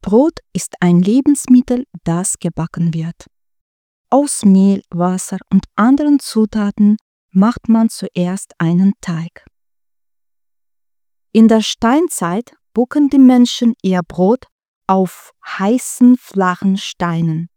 Brot ist ein Lebensmittel, das gebacken wird. Aus Mehl, Wasser und anderen Zutaten macht man zuerst einen Teig. In der Steinzeit backen die Menschen ihr Brot auf heißen, flachen Steinen.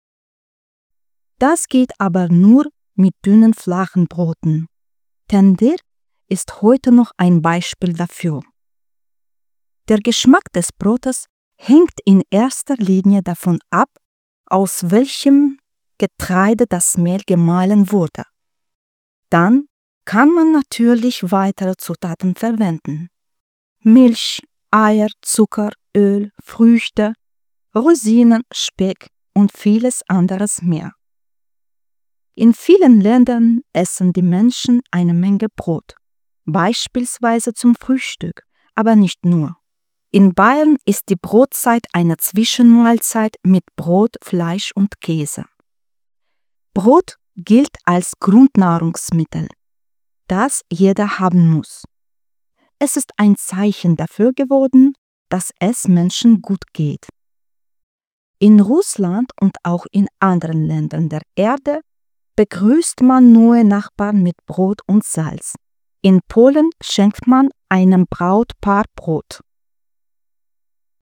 Das geht aber nur mit dünnen, flachen Broten. Tendir ist heute noch ein Beispiel dafür. Der Geschmack des Brotes hängt in erster Linie davon ab, aus welchem Getreide das Mehl gemahlen wurde. Dann kann man natürlich weitere Zutaten verwenden. Milch, Eier, Zucker, Öl, Früchte, Rosinen, Speck und vieles anderes mehr. In vielen Ländern essen die Menschen eine Menge Brot, beispielsweise zum Frühstück, aber nicht nur. In Bayern ist die Brotzeit eine Zwischenmahlzeit mit Brot, Fleisch und Käse. Brot gilt als Grundnahrungsmittel, das jeder haben muss. Es ist ein Zeichen dafür geworden, dass es Menschen gut geht. In Russland und auch in anderen Ländern der Erde begrüßt man neue Nachbarn mit Brot und Salz. In Polen schenkt man einem Brautpaar Brot.